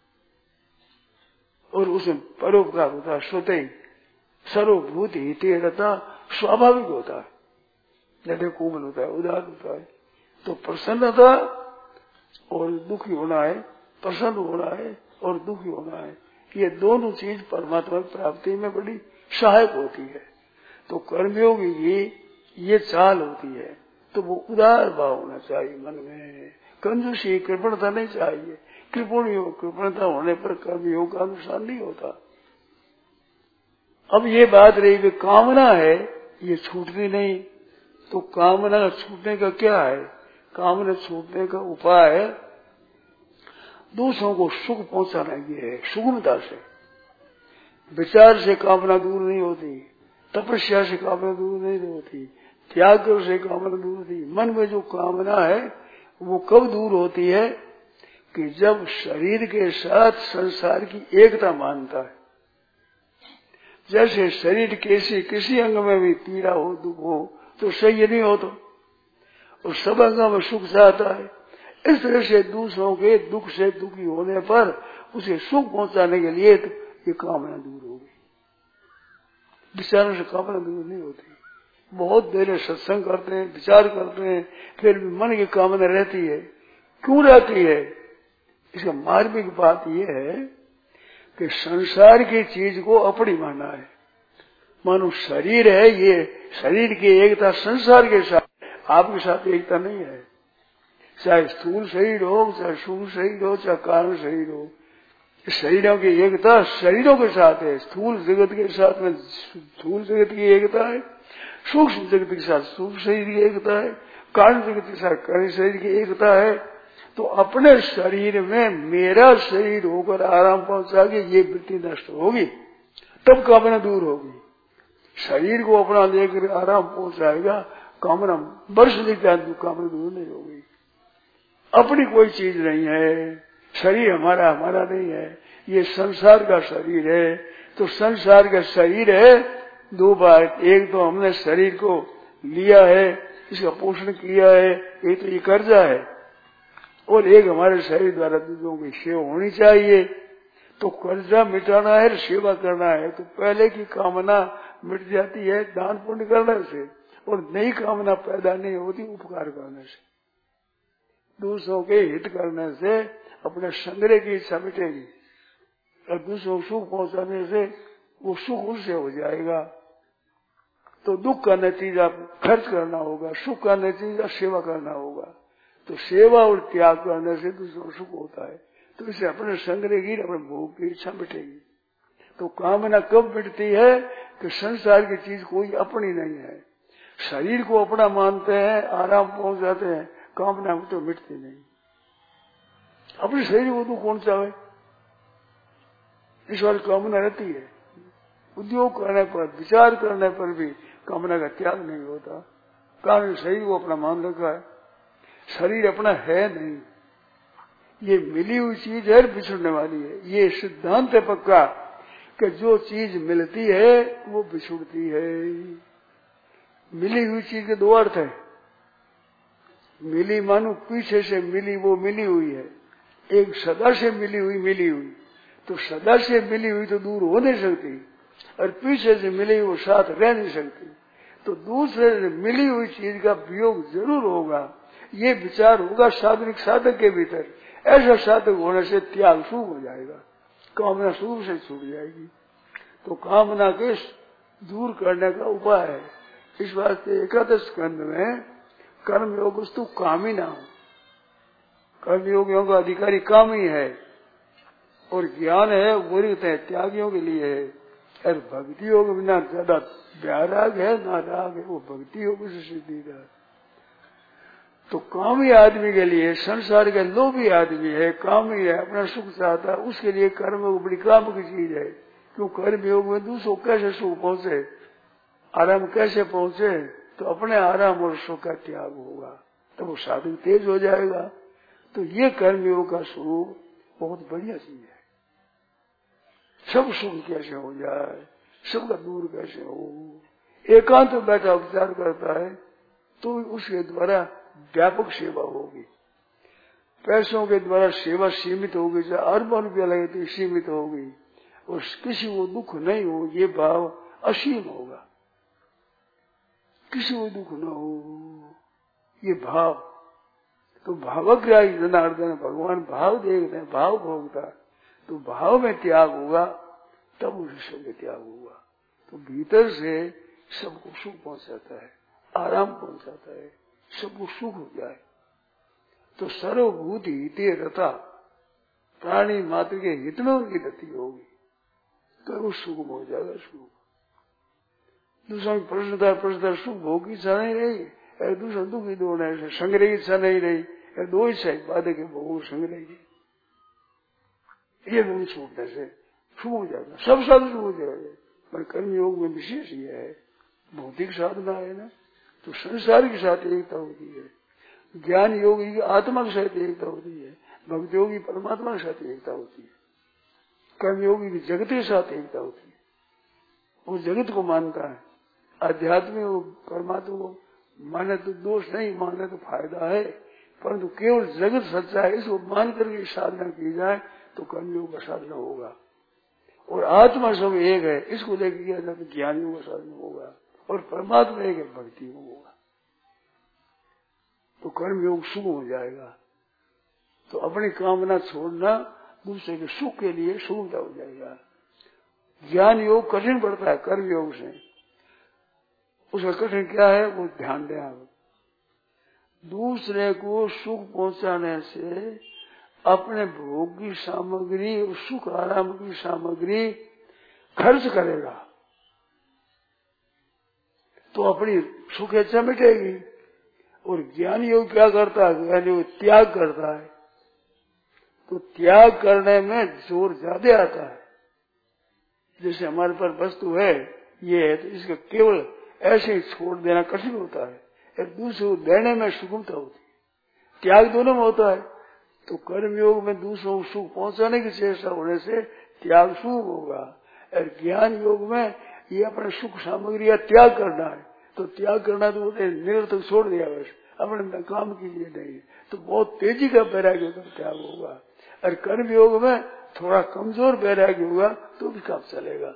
और उसमें परोपकार होता है। स्वतः सर्वभूत हिते रहता स्वाभाविक होता है, हृदय कोमल होता है, उदार होता है। तो प्रसन्नता और दुखी होना है, प्रसन्न होना है और दुखी होना है, ये दोनों चीज परमात्मा की प्राप्ति में बड़ी सहायक होती है। तो कर्मयोगी की ये चाल होती है, तो वो उदार भाव होना चाहिए मन में, कंजूसी कृपणता नहीं चाहिए। कृपणता होने पर कर्मयोग का अनुसार नहीं होता। अब ये बात रही कि कामना है ये छूटती नहीं, तो कामना छूटने का क्या है? कामना छूटने का उपाय दूसरों को सुख पहुंचाना ये है, सुगमता से। विचार से कामना दूर नहीं होती, तपस्या से कामना दूर नहीं होती, त्याग से कामना दूर होती। मन में जो कामना है वो कब दूर होती है? कि जब शरीर के साथ संसार की एकता मानता है। जैसे शरीर किसी अंग में भी पीड़ा हो, दुख हो, तो सही नहीं हो, तो और सब अंगों में सुख चाहता है। इस तरह से दूसरों के दुख से दुखी होने पर उसे सुख पहुंचाने के लिए तो ये कामना दूर होगी। विचारों से कामना दूर नहीं होती। बहुत देर सत्संग करते हैं, विचार करते हैं, फिर भी मन की कामना रहती है। क्यों रहती है? इसका मार्मिक बात यह है कि संसार की चीज को अपनी माना है। मानो शरीर है, ये शरीर की एकता संसार के साथ, आपके साथ एकता नहीं है। चाहे स्थूल शरीर हो, चाहे सूक्ष्म शरीर हो, चाहे कारण शरीर हो, शरीरों की एकता शरीरों के साथ है। स्थूल जगत के साथ में स्थूल जगत की एकता है, सूक्ष्म जगत के साथ सूक्ष्म शरीर की एकता है, कारण जगत के साथ कारण शरीर की एकता है। तो अपने शरीर में मेरा शरीर होकर आराम पहुंचा के ये वृत्ति नष्ट होगी, तब कामना दूर होगी। शरीर को अपना लेकर आराम पहुंचाएगा, कामना वर्ष लेकर कामना दूर नहीं होगी। अपनी कोई चीज नहीं है, शरीर हमारा नहीं है, ये संसार का शरीर है। तो संसार का शरीर है दो बात, एक तो हमने शरीर को लिया है, इसका पोषण किया है, एक तो ये कर्जा है, और एक हमारे शरीर द्वारा दूसरों की सेवा होनी चाहिए। तो कर्जा मिटाना है, सेवा करना है, तो पहले की कामना मिट जाती है दान पुण्य करने से, और नई कामना पैदा नहीं होती उपकार करने से। दूसरों के हित करने से अपने संग्रह की इच्छा मिटेगी, और दूसरों को सुख पहुंचाने से वो सुख उससे हो जाएगा। तो दुख का नतीजा खर्च करना होगा, सुख का नतीजा सेवा करना होगा। तो सेवा और त्याग करने से दूसरों सुख होता है। तो इसे अपने संग्रह की, अपने भोग की इच्छा मिटेगी। तो कामना कब मिटती है? कि संसार की चीज कोई अपनी नहीं है, शरीर को अपना मानते हैं, आराम पहुंच जाते हैं, कामना तो मिटती नहीं। अपने शरीर को तो कौन चाहे, इस वाली कामना रहती है। उद्योग करने पर, विचार करने पर भी कामना का त्याग नहीं होता, कारण शरीर को अपना मान रखा है। शरीर अपना है नहीं, ये मिली हुई चीज है, बिछड़ने वाली है। ये सिद्धांत है पक्का कि जो चीज मिलती है वो बिछुड़ती है। मिली हुई चीज के दो अर्थ है। मिली मानो पीछे से मिली, वो मिली हुई है। एक सदा से मिली हुई, तो सदा से मिली हुई तो दूर हो नहीं सकती, और पीछे से मिली वो साथ रह नहीं सकती। तो दूसरे से मिली हुई चीज का वियोग जरूर होगा। ये विचार होगा साधनिक साधक के भीतर। ऐसा साधक होने से त्याग शुभ हो जाएगा, कामना शुभ से छूट जाएगी। तो कामना के दूर करने का उपाय है। इस वास्ते एकादश स्कंद में कर्मयोग वस्तु कामी ना हो। कर्मयोगियों का अधिकारी कामी है, और ज्ञान है वो त्यागियों के लिए है। और भक्ति योग बिना ज्यादा व्याराग है ना राग है, वो भक्ति योग से सिद्धि है। तो कामी आदमी के लिए, संसार के लोभी आदमी है, कामी है, अपना सुख चाहता है, उसके लिए कर्म बड़ी काम की चीज है। क्यों? कर्म योग में दूसरों कैसे सुख पहुंचे, आराम कैसे पहुंचे, तो अपने आराम और सुख का त्याग होगा, तो वो साधन तेज हो जाएगा। तो ये कर्मयोग का स्वरूप बहुत बढ़िया चीज है। सब सुख कैसे हो जाए, सबका दूर कैसे हो। एकांत में बैठा विचार करता है तो उसके द्वारा व्यापक सेवा होगी। पैसों के द्वारा सेवा सीमित होगी, चाहे अरबों रुपया लगे तो सीमित होगी, और किसी को दुख नहीं हो, ये भाव असीम होगा। किसी को दुख न हो, ये भाव। तो भावग्राही जनार्दन भगवान भाव देखते हैं, भाव भोगता है। तो भाव में त्याग होगा तब उसे सब में त्याग होगा। तो भीतर से सबको सुख पहुंचाता है, आराम पहुंचाता है, सबको सुख हो जाए। तो सर्वभूत हिते रता, प्राणी मात्र के हित में उनकी गति होगी तो वो सुख हो जाएगा। सुख दूसरा प्रश्नदार सुख भोग की इच्छा नहीं रही, दूसरा दुख ही दो नहीं, संग्रह की इच्छा नहीं रही, दो इच्छा बाधे के भोग संग्रह की, ये दोनों छूटने से शुभ हो जाएगा, सब साधन शुभ हो जाएगा। पर कर्म योग में विशेष ये है, भौतिक साधना है ना, तो संसार के साथ एकता होती है, ज्ञान योगी की आत्मा के साथ एकता होती है, भक्ति योगी परमात्मा के साथ एकता होती है, कर्म योगी की जगत के साथ एकता होती है। वो जगत को मानता है, आध्यात्मिक वो परमात्मा को माने तो दोष नहीं, माने तो फायदा है, परंतु केवल जगत सच्चा है इसको मान करके साधना की जाए तो कर्मयोग का साधना होगा। और आत्मा सब एक है, इसको लेकर किया जाए तो ज्ञान योग का साधना होगा, और परमात्मा एक है, भक्ति योग होगा, तो कर्मयोग शुभ हो जाएगा। तो अपनी कामना छोड़ना दूसरे के सुख के लिए सुविधा हो जाएगा। ज्ञान योग कठिन पड़ता है कर्म योग से, उसका कठिन क्या है वो ध्यान दें आप। दूसरे को सुख पहुंचाने से अपने भोग की सामग्री और सुख आराम की सामग्री खर्च करेगा तो अपनी सुख इच्छा मिटेगी। और ज्ञान योग क्या करता है, ज्ञान योग त्याग करता है, तो त्याग करने में जोर ज्यादा आता है। जैसे हमारे पास वस्तु है, ये है, तो इसका केवल ऐसे ही छोड़ देना कठिन होता है, एक दूसरे को देने में सुगमता होती है, त्याग दोनों में होता है। तो कर्म योग में दूसरों को सुख पहुंचाने की चेष्टा होने से त्याग सुख होगा, और ज्ञान योग में ये अपने सुख सामग्री का त्याग करना है, तो त्याग करना तो निरर्थक छोड़ दिया, बस अपने काम के लिए नहीं, तो बहुत तेजी का वैराग्य का त्याग होगा। और कर्म योग में थोड़ा कमजोर वैराग्य होगा तो भी काम चलेगा,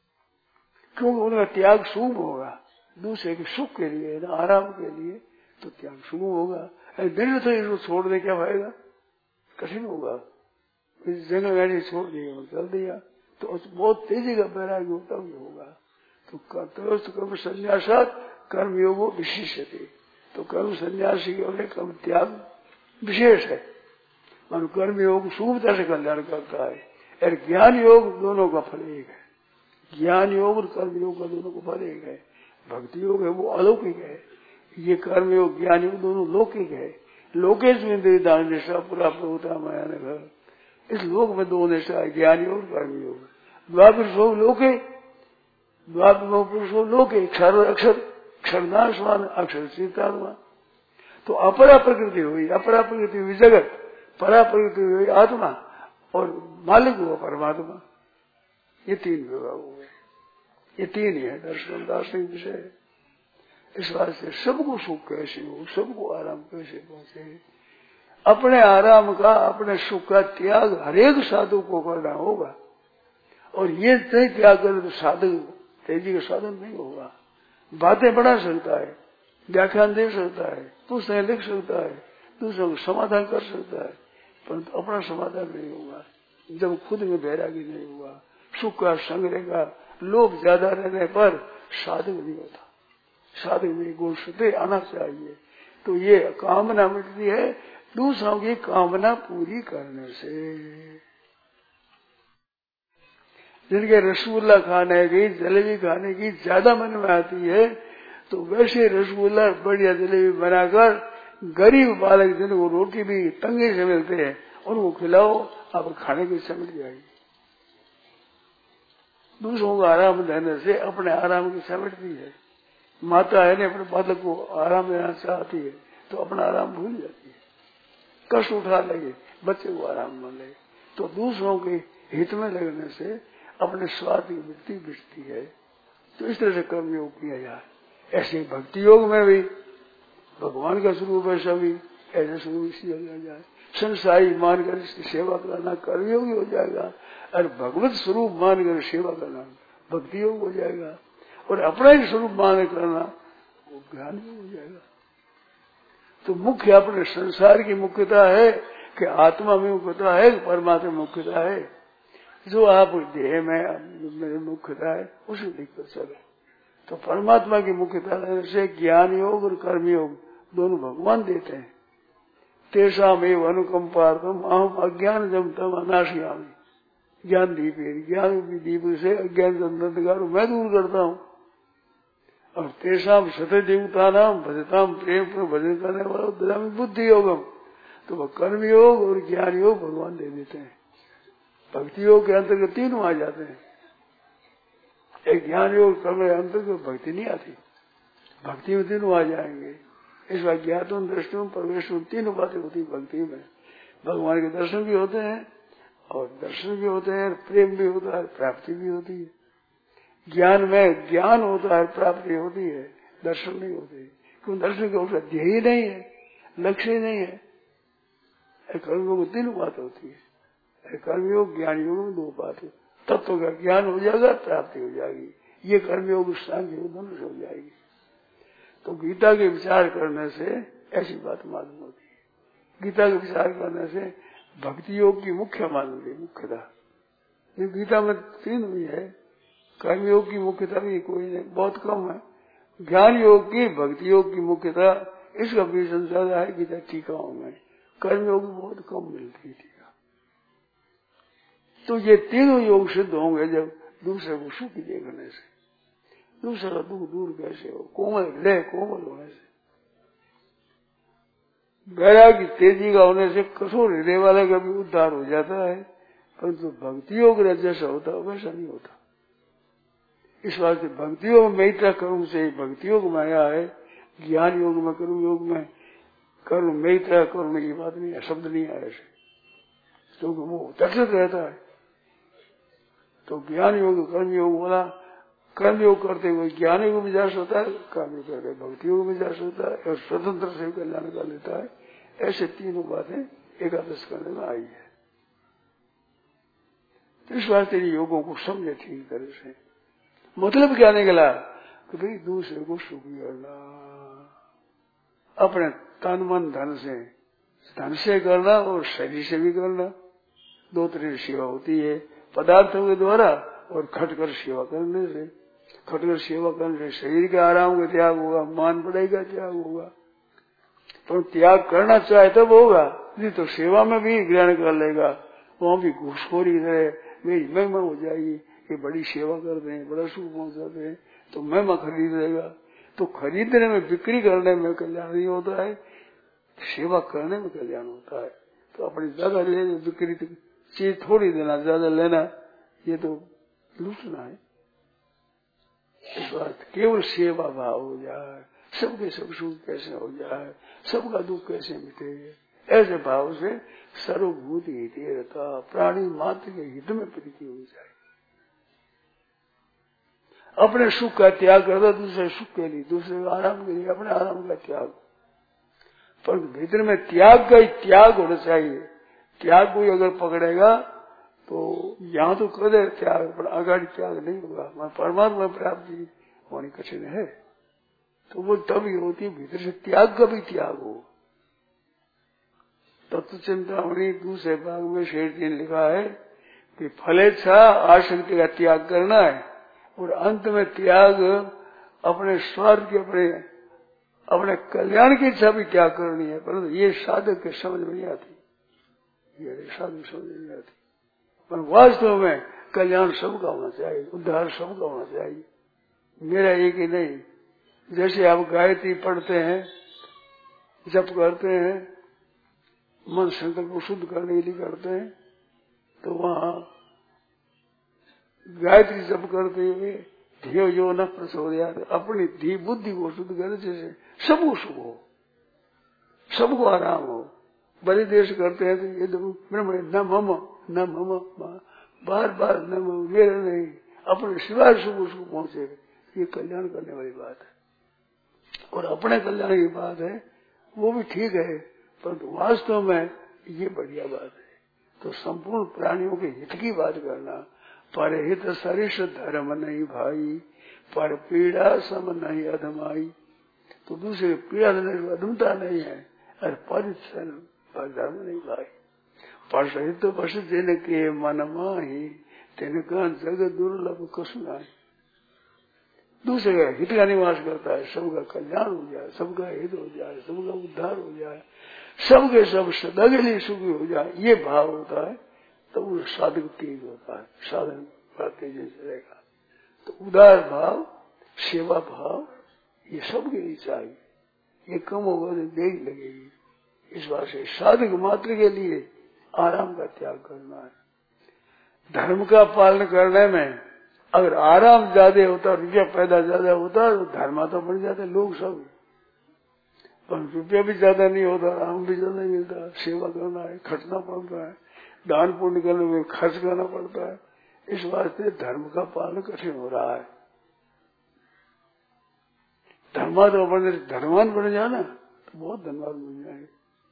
क्योंकि उनका त्याग शुभ होगा, दूसरे के सुख के लिए ना आराम के लिए, तो त्याग शुभ होगा। निरर्थक इसको छोड़ दे क्या फायदा, कठिन होगा। इस जगह गाड़ी छोड़ दिया, चल दिया, तो बहुत तेजी का वैराग्य होता होगा। तो कर्म संन्यासात कर्म योगो विशिष्यते, तो कर्म सन्यासी के कर्म त्याग विशेष है, मन कर्म योग शुभता से कल्याण करता है, और ज्ञान योग दोनों का फल एक है। ज्ञान योग और कर्म योग का दोनों का फल एक है। भक्ति योग है वो अलौकिक है, ये कर्म योग ज्ञान योग दोनों लौकिक है। लोकेश में दान निष्ठा पूरा होता माया नगर, इस लोक में दो निष्ठा है, ज्ञान योग कर्म योग। द्वापुरुषो लोके, द्वापुरुषो पुरुषो लोके, क्षर अक्षर क्षरनाशवान अक्षर चेतात्मा। तो अपरा प्रकृति हुई, अपरा प्रकृति हुई जगत, परा प्रकृति हुई आत्मा, और मालिक हुआ परमात्मा। ये तीन विभाग हुए, ये तीन ही है दर्शन दार्शनिक विषय। इस बात से सबको सुख कैसे हो, सबको आराम कैसे पहुंचे, अपने आराम का अपने सुख का त्याग हरेक साधु को करना होगा। और ये नहीं त्याग करे तो साधु तेजी का साधन नहीं होगा। बातें बढ़ा सकता है, व्याख्यान दे सकता है, पुस्तकें लिख सकता है, दूसरों को समाधान कर सकता है, परंतु अपना समाधान नहीं होगा जब खुद में वैरागी नहीं हुआ। सुख का संग्रह का लोभ ज्यादा रहने पर साधक नहीं होता, साधक में गुण शुद्ध आना चाहिए। तो ये कामना मिटती है दूसरों की कामना पूरी करने से। जिनके रसगुल्ला खाने की जलेबी खाने की ज्यादा मन में आती है, तो वैसे रसगुल्ला बढ़िया जलेबी बनाकर गरीब बालक जिनको रोटी भी तंगे से मिलते हैं उनको खिलाओ, आप खाने की इच्छा मिल जाएगी। दूसरों को आराम देने से अपने आराम की इच्छा मिटती है। माता है ने अपने बालक को आराम देना चाहती है तो अपना आराम भूल जाती है, कष्ट उठा लगे, बच्चे को आराम मिले। तो दूसरों के हित में लगने से अपने स्वार्थ की वृत्ति बिछती है। तो इस तरह से कर्म योग किया जाए। ऐसे भक्ति योग में भी भगवान का स्वरूप है सभी, ऐसे स्वरूप इसी हो जाए। संसारी मानकर इसकी सेवा करना कर्मयोग हो जाएगा, और भगवत स्वरूप मानकर सेवा करना भक्ति योग हो जाएगा, और अपना ही स्वरूप मान करना वो ज्ञान योग हो जाएगा। तो मुख्य अपने संसार की मुख्यता है कि आत्मा में मुख्यता है, परमात्मा में मुख्यता है। जो आप देह में मुख्यता है उसी दिक्कत चले। तो परमात्मा की मुख्यता लेने से ज्ञान योग और कर्म योग दोनों भगवान देते हैं। तेषाम एव अनुकंपार्थम अहम अज्ञान जम तम अनाशयामि। ज्ञान दीप है, ज्ञान दीप से अज्ञान अंधकार मैं दूर करता हूँ। और तेषाम सतदेवता नाम भजताम प्रेम पर भजन करने वाला ददामि बुद्धि योगम। तो वह कर्म योग और ज्ञान योग भगवान दे देते हैं। भक्ति योग के अंतर्गत तीनों आ जाते हैं। एक ज्ञान योग कर्म के अंतर्गत भक्ति नहीं आती, भक्ति में तीनों आ जाएंगे। इस बार ज्ञातम दृष्टि प्रवेश तीनों बातें होती भक्ति में। भगवान के दर्शन भी होते हैं और दर्शन भी होते हैं, प्रेम भी होता है, प्राप्ति भी होती है। ज्ञान में ज्ञान होता है, प्राप्ति होती है, दर्शन नहीं होते, क्योंकि दर्शन का उसका ध्येय नहीं है, लक्ष्य नहीं है। कर्मयोग में तीनों बात होती है। कर्मयोग ज्ञान योग में दो बात है। तत्व का ज्ञान हो जाएगा, प्राप्ति हो जाएगी। ये कर्मयोग सांख्य योग दोनों से हो जाएगी। तो गीता के विचार करने से ऐसी बात मालूम होती है। गीता के विचार करने से भक्ति योग की मुख्य मालूम है, मुख्यता। ये गीता में तीन भी है। कर्मयोग की मुख्यता भी कोई नहीं, बहुत कम है। ज्ञान योग की, भक्ति योग की मुख्यता इसका विषय ज्यादा है गीता टीकाओं में। कर्मयोग बहुत कम मिलती है टीका। तो ये तीनों योग सिद्ध होंगे जब दूसरे को सुख देखने से। दूसरे का दुख दूर कैसे हो? कोमल होने से। वैराग्य तेजी का होने से कठोर हृदय वाले का भी उद्धार हो जाता है, परंतु भक्ति योग जैसा होता वैसा नहीं होता। इस वास्ते भक्ति योग में इतना कर्म से भक्ति योग में आया है। ज्ञान योग में, कर्म योग में कर्म में इतना कर्म की बात नहीं है, शब्द नहीं है ऐसे, क्योंकि वो दर्शित रहता है। तो ज्ञान योग कर्म योग बोला, कर्म योग करते हुए ज्ञान योग में जास होता है, कर्म योग करते भक्ति योग में जास होता है, और स्वतंत्र से कल्याण कर लेता है। ऐसे तीनों बातें एकादश करने में आई है। तो इस वास्ते योगों को समझे ठीक तरह से। मतलब क्या निकला कि भाई दूसरे को सुखी करना, अपने तन मन धन से करना और शरीर से भी करना। दो तरह की सेवा होती है, पदार्थों के द्वारा और खटकर सेवा करने से। खटकर सेवा करने से शरीर के आराम का त्याग होगा, मान बढ़ाई का त्याग होगा। तो त्याग करना चाहे तब होगा, नहीं तो सेवा में भी ग्रहण कर लेगा। वहां भी घूसखोरी रहे, मेरी महिमा हो जाएगी, ये बड़ी सेवा करते हैं, बड़ा सुख पहुंचाते हैं, तो महिमा खरीद लेगा। तो खरीदने में, बिक्री करने में कल्याण नहीं होता है, सेवा करने में कल्याण होता है। तो अपनी ज्यादा ले बिक्री चीज थोड़ी देना, ज्यादा लेना, ये तो लूटना है। इस बात केवल सेवा भाव हो जाए, सबके सब सुख कैसे हो जाए, सबका दुख कैसे मिटे, ऐसे भाव से सर्वभूत हित रहता, प्राणी मात्र के हित में प्रीति हो जाए। अपने सुख का त्याग करता दूसरे सुख के लिए, दूसरे आराम के लिए, अपने आराम का त्याग। पर भीतर में त्याग का ही त्याग होना चाहिए। त्याग को अगर पकड़ेगा तो यहाँ तो कर दे त्याग, पर आगाड़ी त्याग नहीं होगा। मैं परमात्मा प्राप्ति होनी कठिन है। तो वो तभी होती है भीतर से त्याग का भी त्याग हो। तत्व चिंतामणि दूसरे भाग में शेर जी ने लिखा है कि फलेच्छा आसक्ति का त्याग करना है, और अंत में त्याग अपने स्वार्थ के, अपने कल्याण की इच्छा भी त्याग करनी है। परंतु ये साधक के समझ में नहीं आती, ये साधक समझ में नहीं आती। पर वास्तव में कल्याण सबका होना चाहिए, उद्धार सबका होना चाहिए, मेरा एक ही नहीं। जैसे आप गायत्री पढ़ते हैं, जप करते हैं, मन संकल्प को शुद्ध करने के लिए करते हैं, तो वहाँ गायत्री जप करते हुए धियो जो न प्रचोदयात्, अपनी धी बुद्धि को शुद्ध करने से सबको सुख हो, सबको आराम हो। बड़े देश करते हैं तो ये न मम बार बार न मेरा नहीं, अपने सिवाय सुख पहुंचे, ये कल्याण करने वाली बात है। और अपने कल्याण की बात है वो भी ठीक है, परंतु वास्तव में ये बढ़िया बात है। तो संपूर्ण प्राणियों के हित की बात करना, पर हित सरिष धर्म नहीं भाई, पर पीड़ा सम नहीं अधमाई। तो दूसरे पीड़ा नहीं, अधमता नहीं है, और पर धर्म नहीं भाई। पर हित बस जिन के मन माही, तिनका जग दुर्लभ कसुनाई। दूसरे का हित का निवास करता है, सबका कल्याण हो जाए, सबका हित हो जाए, सबका उद्धार हो जाए, सबके सब सदा के लिए सुखी हो जाए, ये भाव होता है, तो वो साधक तेज होता है, साधन बड़ा तेजी से रहेगा। तो उदार भाव, सेवा भाव, ये सबके लिए चाहिए। ये कम होगा तो देर लगेगी। इस बात से साधक मात्र के लिए आराम का त्याग करना है। धर्म का पालन करने में अगर आराम ज्यादा होता, रुपया पैदा ज्यादा होता, तो धर्मा तो बढ़ जाते लोग सब, पर रुपया भी ज्यादा नहीं होता, आराम भी ज्यादा नहीं मिलता। सेवा करना है, खटना पड़ता है, दान पुण्य करने में खर्च करना पड़ता है। इस वास्ते धर्म का पालन कठिन हो रहा है। धर्मा तो बढ़ने, धर्मान बढ़ जाना तो बहुत धन्यवाद मिल जाएंगे।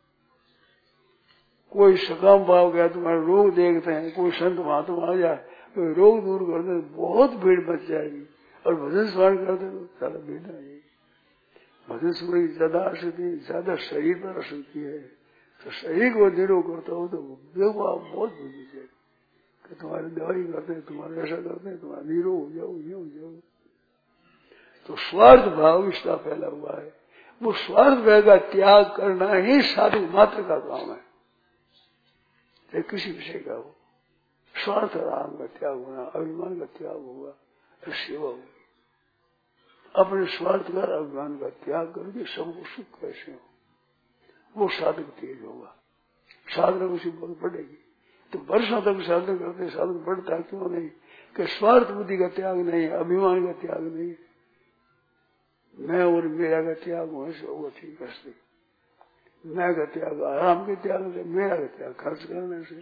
कोई सकाम भाव गया, तुम्हारे रोग देखते हैं, कोई संत महात्मा आ जाए, कोई रोग दूर कर दे, बहुत भीड़ बच जाएगी। और भजन स्मरण करते तो ज्यादा भीड़ आ जाएगी। भजन स्मरण की ज्यादा आसक्ति, ज्यादा शरीर पर आसक्ति है, तो शरीर को निरोग करता हो तो देखो आप बहुत भीड़ जाएगी कि तुम्हारी दवाई करते हैं, तुम्हारे ऐसा करते हैं, तुम्हारा निरोग हो जाओ, ये हो जाओ। तो स्वार्थ भाव इसका फैला हुआ है। वो स्वार्थ भाव का त्याग करना ही साधु मात्र का काम है। किसी विषय का हो, स्वार्थ आराम का त्याग होना, अभिमान का त्याग होगा तो सेवा होगी। अपने स्वार्थ का अभिमान का त्याग करके सबको सुख कैसे हो, वो साधक तेज होगा। साधना उसी बहुत बढ़ेगी। तो वर्षों तक साधना करते साधक बढ़ता क्यों नहीं? कि स्वार्थ बुद्धि का त्याग नहीं, अभिमान का त्याग नहीं, मैं और मेरा का त्याग हो, ऐसे होगा ठीक है। मैं का त्याग आराम के त्याग से, मेरा का त्याग खर्च करने से,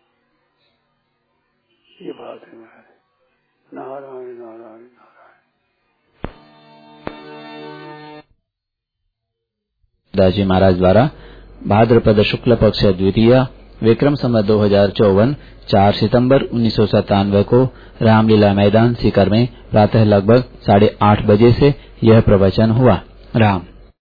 ये बात है। नारायण नारायण नारायण। दाजी महाराज द्वारा भाद्रपद शुक्ल पक्ष द्वितीय विक्रम संवत 2054 4 सितंबर 1997 को रामलीला मैदान सीकर में प्रातः लगभग 8:30 बजे से यह प्रवचन हुआ। राम।